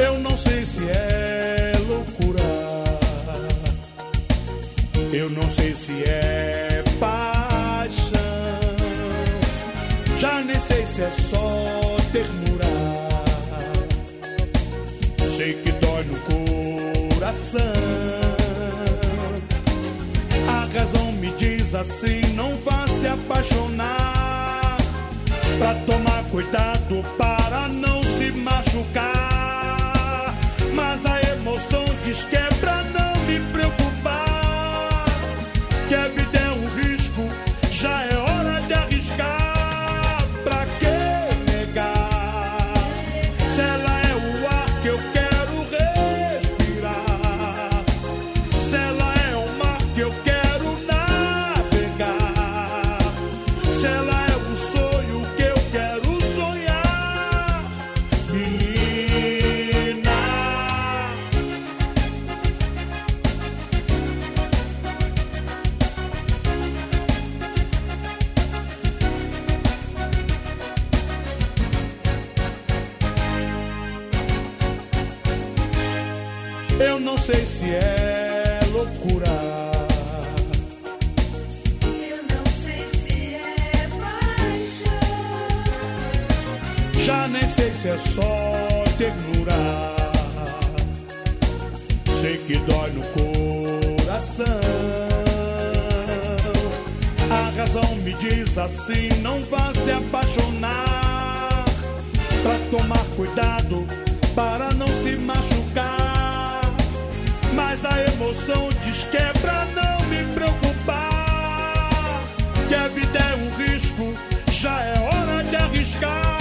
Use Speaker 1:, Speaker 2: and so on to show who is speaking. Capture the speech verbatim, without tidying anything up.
Speaker 1: Eu não sei se é loucura, eu não sei se é paixão, já nem sei se é só ternura. Sei que dói no coração, a razão me diz assim: não vá se apaixonar, pra tomar cuidado para não se machucar. Mas a emoção diz que é pra não me preocupar, que a vida é um risco, já é hora de arriscar. Pra que negar, se ela é o ar que eu quero respirar, se ela é o mar que eu quero navegar, se ela é o sonho que eu quero sonhar. Menina, eu não sei se é loucura,
Speaker 2: Eu não sei se é paixão,
Speaker 1: já nem sei se é só ternura. Sei que dói no coração, a razão me diz assim: não vá se apaixonar, pra tomar cuidado para não se machucar. Mas a emoção diz que é pra não me preocupar, que a vida é um risco, já é hora de arriscar.